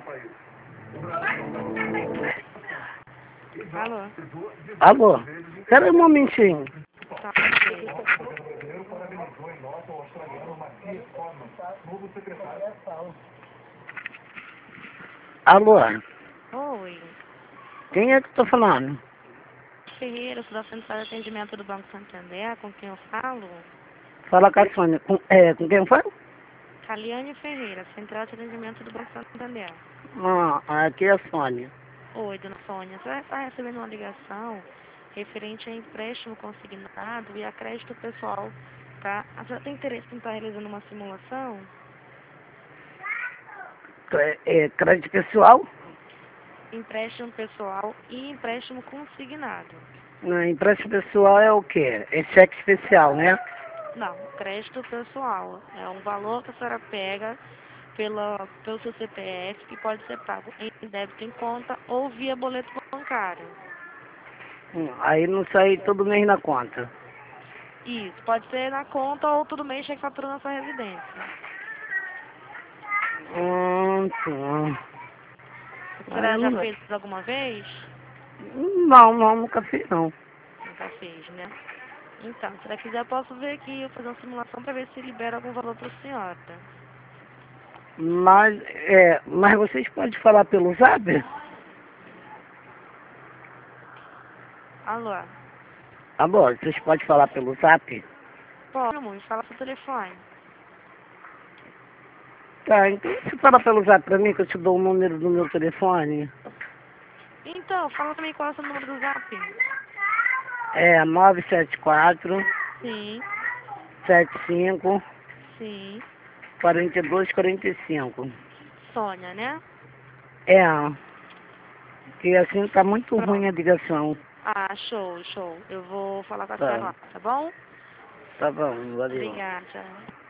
Alô? Alô? Espera aí um momentinho. Tá, ok. Alô? Oi. Quem é que tá falando? Ferreira, sou da Central de Atendimento do Banco Santander, com quem eu falo? Fala com a Sônia. Com quem foi? Caliane Ferreira, Central de Atendimento do Banco Santander. Aqui é a Sônia. Oi, dona Sônia. Você vai estar recebendo uma ligação referente a empréstimo consignado e a crédito pessoal, tá? A senhora tem interesse em estar realizando uma simulação? Crédito pessoal? Empréstimo pessoal e empréstimo consignado. Não, empréstimo pessoal é o quê? É cheque especial, né? Não, crédito pessoal. É um valor que a senhora pega pelo seu CPF, que pode ser pago em débito em conta ou via boleto bancário. Aí não sai todo mês na conta. Isso, pode ser na conta ou todo mês chega fatura na sua residência. Tá. A Aí senhora eu já não... fez alguma vez? Não, nunca fiz não. Nunca fez, né? Então, se ela quiser, eu posso ver aqui, eu fazer uma simulação para ver se libera algum valor para a senhora. Mas vocês podem falar pelo Zap? Alô? Alô, vocês podem falar pelo Zap? Pode, amor, fala seu telefone. Tá, então você fala pelo Zap pra mim que eu te dou o número do meu telefone. Então, fala também qual é o seu número do Zap. É 974 Sim, 75 sim. 4245. Sônia, né? É, que assim tá muito ruim Pronto. a ligação. Ah, show, show. Eu vou falar com a senhora Tá, lá, tá bom? tá bom, valeu. Obrigada.